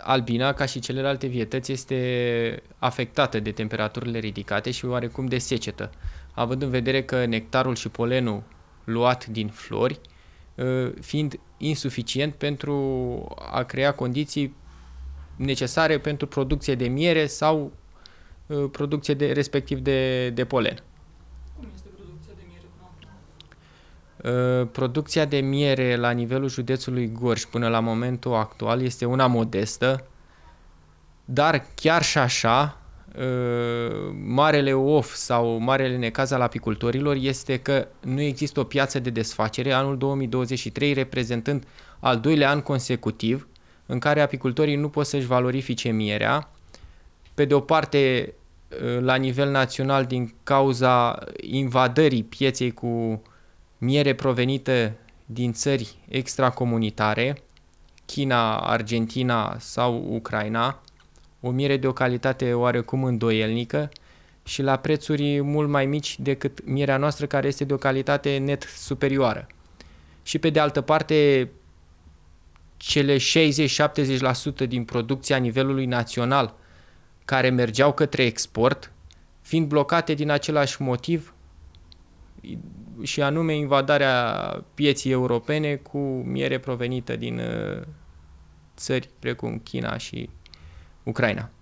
albina, ca și celelalte vietăți, este afectată de temperaturile ridicate și oarecum de secetă, având în vedere că nectarul și polenul luat din flori, fiind insuficient pentru a crea condiții necesare pentru producție de miere sau producție respectiv de polen. Cum este producția de miere până acum? Producția de miere la nivelul județului Gorj până la momentul actual este una modestă, dar chiar și așa, marele of sau marele necaz al apicultorilor este că nu există o piață de desfacere, anul 2023 reprezentând al doilea an consecutiv în care apicultorii nu pot să-și valorifice mierea, pe de o parte la nivel național din cauza invadării pieței cu miere provenită din țări extracomunitare, China, Argentina sau Ucraina, o miere de o calitate oarecum îndoielnică și la prețuri mult mai mici decât mierea noastră, care este de o calitate net superioară. Și pe de altă parte, cele 60-70% din producția nivelului național care mergeau către export, fiind blocate din același motiv, și anume invadarea pieții europene cu miere provenită din țări precum China și Ucraina.